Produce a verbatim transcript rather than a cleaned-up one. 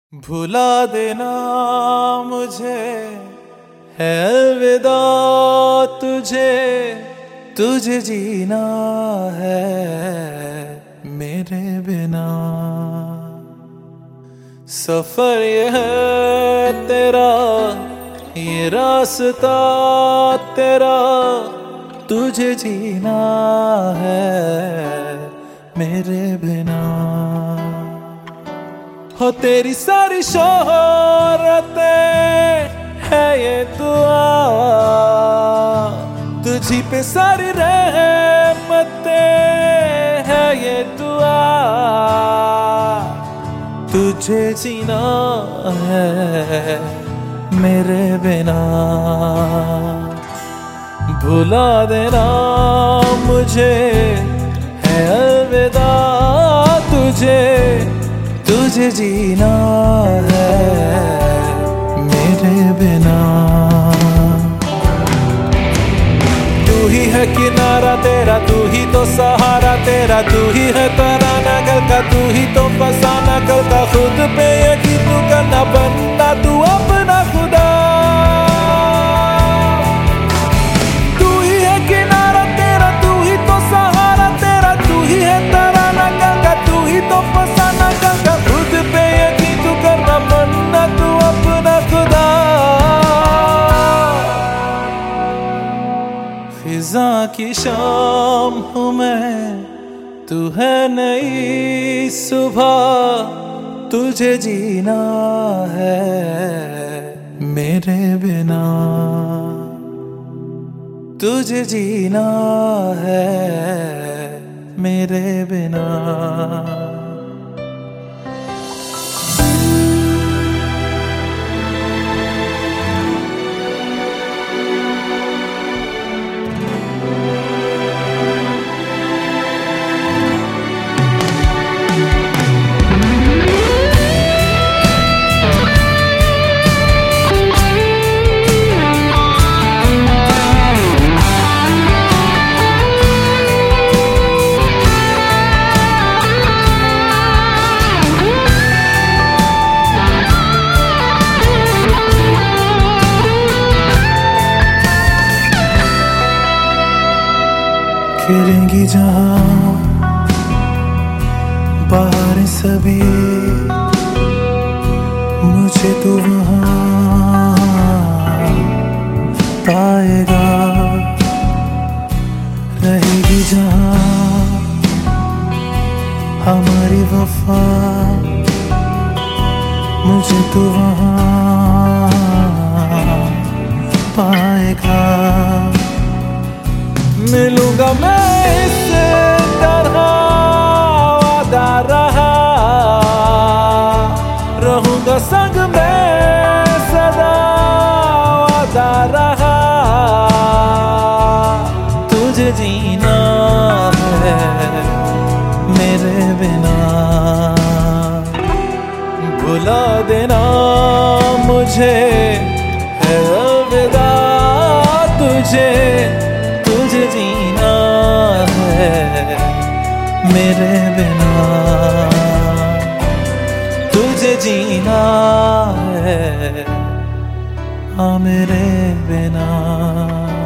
भुला देना मुझे है अलविदा तुझे, तुझे जीना है मेरे बिना। सफर ये है तेरा, ये रास्ता तेरा, तुझे जीना है मेरे बिना। हो तेरी सारी शोहरतें है ये दुआ, तुझी पे सारी रहमतें है ये दुआ, तुझे जीना है मेरे बिना। भुला देना मुझे है अलविदा तुझे, तुझे जीना है मेरे बिना। तू ही है किनारा तेरा, तू ही तो सहारा तेरा, तू ही है तराना कल का, तू ही तो फसाना कल का। खुद पे यकीन तू करना, बनना तू अपना खुदा। तू ही है किनारा तेरा, तू ही तो सहारा तेरा, तू ही है तराना कल का, तू ही तो फसाना कल का। खुद पे यकीन तू करना, बनना तू अपना खुदा। फिजा की शाम हूँ मैं, तू है नई सुबह, तुझे जीना है मेरे बिना, तुझे जीना है मेरे बिना। खिलेंगी जहां बाहर सभी, मुझे तू वहां पाएगा। रहेगी जहां हमारी वफा, मुझे तू वहां पाएगा। मिलूंगा मैं इस तरह वादा रहा, रहूंगा संग में सदा वादा रहा। तुझे जीना है मेरे बिना। भुला देना मुझे है अलविदा तुझे, तुझे जीना है मेरे बिना, तुझे जीना है हाँ मेरे बिना।